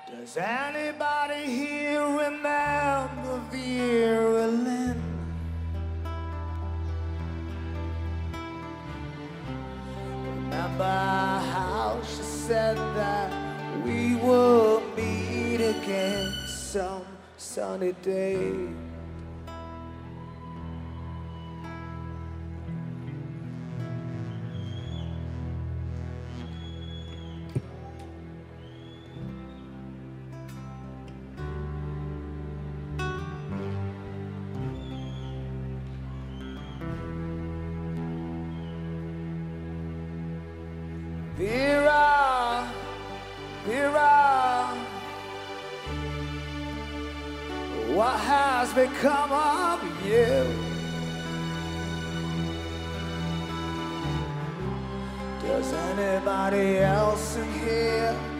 Does anybody here remember Vera Lynn? Remember how she said that we would meet again some sunny day? Vera, Vera, what has become of you? Does anybody else in here